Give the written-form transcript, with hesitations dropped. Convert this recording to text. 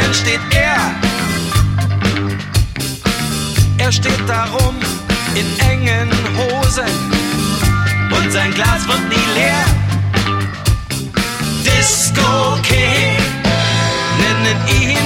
Morgen steht er. Er steht darum in engen Hosen und sein Glas wird nie leer. Disco King nennen ihn